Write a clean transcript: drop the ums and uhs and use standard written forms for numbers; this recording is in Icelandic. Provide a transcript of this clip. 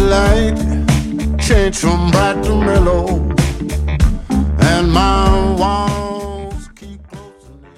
light changed from bright to mellow, and my